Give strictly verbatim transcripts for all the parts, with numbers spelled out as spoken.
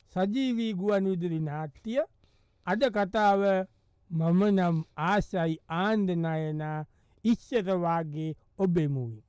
සජීවී ගුවන් විදුලි නාට්‍ය අද කතාව මම නම් ආසයි ආන්දනයනා ඉස්සර වාගේ ඔබෙමුයි.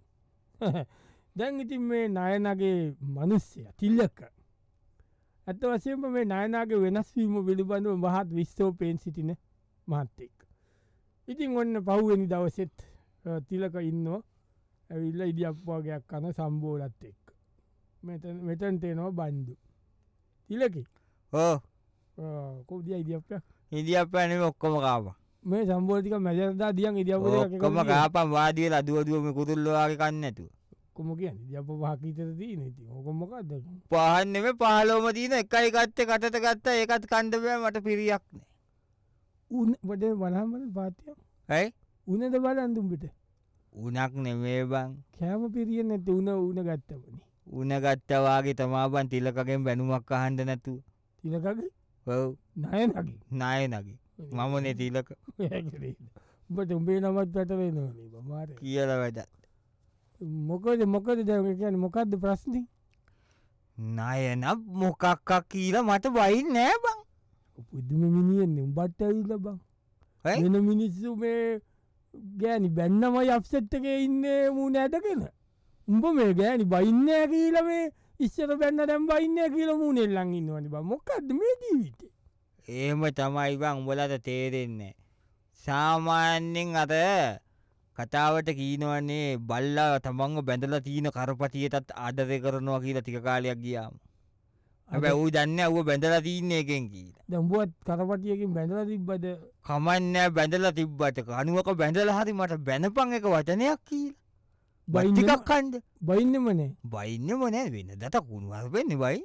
දැන් ඉතින් මේ නයනගේ මනුස්සය තිල්ලක ඇත වසයෙන්ම මේ නයනාගේ වෙනස්වීම පිළිබඳව මහත් විස්තෝපයෙන් සිටින මහත්තෙක්. ඉතින් ඔන්න පහුවෙනි දවසෙත් තිලක ඉන්නවා ඇවිල්ල ඉඩියප්වාගයක් කන සම්බෝලත් එක්ක මෙතන්ටේනවා බන්දු තිලකි ඕ කෝදිය ඉදිියප්පයක් ඉදිියප ඇන ඔක්කොම කාප මේ සම්බෝධික මැජරදා දියන් ඉදිියප කොම කාපම් වාදිය අදුවදුවම කුතුල්ලවාගේ කන්නඇතු කොම කිය ඉදිියප වාකීතර දී නති ඕකොමකක්ද පහන්නෙම පහලෝම දීන එකයි ගත්ත කටත ගත්ත ඒකත් කණ්ඩපය මට පිරියක් නෑ උන් වඩ වනහමට පාතියක් ඇයි උනද බල අඳුම්පිට උනක් නෙමේ බං කෑම පිරිිය නැති උන උන ගත්තවනි උන ගත්තවාගේ තමාබන් තිලකගෙන් බැනුමක් අහන්ඩ නැතු තිලකගේ ඔව් නයනගේ නායනගේ මමනේ තිලක උඹට උඹේ නමත් පැටවේ නොනේ මාර කියල වැඩ මොකද මොකද දැ කියන මොකක්ද ප්‍රශ්නි නයන මොකක්කක් කියීල මට බයි නෑ බං පුදුම මිනිියෙන්නේ උඹට ඇවිල්ල බං වෙන මිනිස්සු මේ ගෑනි බැන්නම යක්ෂත්තක ඉන්න මූුණ ඇටකෙන උඹ මේ ගෑනි බයින්න කියීල මේ ඉස්සර බැන්න දැම් බයින්න කියල මූුණෙල් ලඟ ඉන්නවනි බ මොකක්ද මේ ජීවිත ඒම තමයි බං උඹලට තේරෙන්නේ සාමාන්‍යෙන් අත කතාවට කීනවන්නේ බල්ලා තමන්ව බැඳල තියන කරපතියටත් ආදරය කරනවා කියලා ටික කාලයක් ගියාම හැබැ වූ දන්න ඔව බැඳල තියන්නේ එකෙන් කීල දම්බුවත් කරපටියකින් බැඳල තිබ්බද කමන්නෑ බැඳල තිබ්බට අනුවක බැඳල හරි මට බැනපං එක වචනයක් කියීල බයිටිකක් කන්ද බයින්නමනේ බයින්න මනෑ වෙන්න දත කුණුවර වෙන්න බයි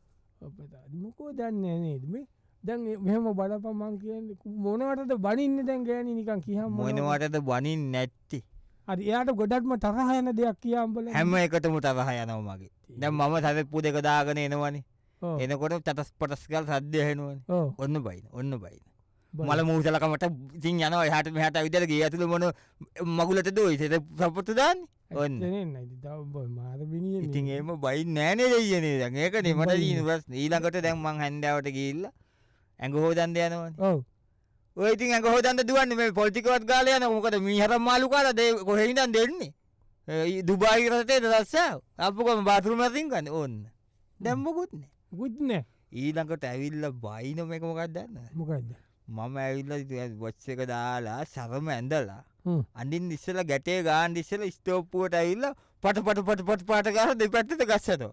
මොකෝ දන්න නේද මේ දැන් මෙහම බලපමන් කියන්න මොනවටද බනින්න දැන් ගෑන නිකන් කියහම මොනවටද බනින් නැත්ති අද එයාට ගොඩක්ම තරහයන දෙයක් කියම්බල හැම එකටම තරහ යනවමගේ දැම් මම සතප්පු දෙක දාගන එනවනි එනකොට තටස් පටස්කල් සද්‍යයහෙනුවන ඔන්න බයින ඔන්න බයින මල මූසලකමට ඉතින් යන හට හට විදර ගේ ඇතුළ මොන මගුලට දෝයි සත සපොත්තු දාන්න ඔන්න මාරබිනිය ඉතින් ඒම බයි නෑනේ දෙයනේ දැන් ඒක නෙමට දීනවස් ඊළඟට දැන්මං හැන්ඩාවට ගිල්ල ඇඟ හෝදන්ද යනවන ඔයඉතින් ඇඟ හෝදන්ද දුවන්න මේ පොල්ටිකවත් ගාල යන මොකද මීහර මාලු කාල දේ කොහෙහිදන් දෙන්නේ දුබායි රතේ දස්සාව අපකම බාතුරුමතින් කන්න ඔන්න දැම්මකුත්නේ ගුත්න ඊළඟට ඇවිල්ල බයිනොම එක මොකක් දන්න මොකක්ද මම ඇවිල්ල වොච්ච එක දාලා සරම ඇඳලා අඩින් ඉස්සල ගැටේ ගාන් ඉස්සල ස්තෝප්පුුවට ඇවිල්ල පට පට පට පට පාට ගර දෙ පැත්තත ගස්සතෝ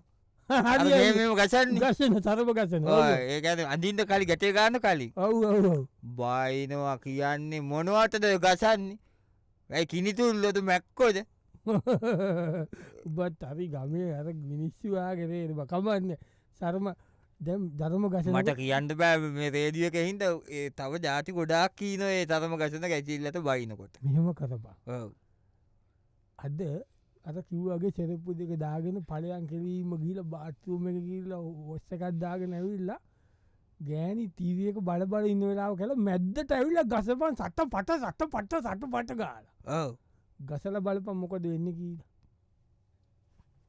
ගසන් ගසන සරප ගසන ඒ අඳින්ට කලි ගැටේ ගාන්න කලින් ඔවු බයිනවා කියන්නේ මොනවටද ගසන්නේ ඇයි කිනිතුල්ලොතු මැක්කෝද උබත් හරි ගමේ අර මිනිස්සුවාගෙරේ කමන්න සරම දැම් ධර්ම ගස මට කියන්න බෑ මේ රේදියක හින්ද තව ජාති ගොඩක් කීන ඒ තරම ගසන ගැචිල්ලට බයිනකොට මෙහෙම කරපා අද අත කිව්වගේ සෙරප්පු දෙක දාගෙන පලයන් කෙරීම ගීල බාත්තුූම එක කියල්ල ඔස්සකත් දාගෙන ඇවිල්ලා ගෑනි තීවියක බලබල ඉන්න වෙලාව කළ මැද්දට ඇවිල්ල ගසපන් සට පට සට පට සට පට ගාල ගසල බලපම් මොකද වෙන්න කියීලා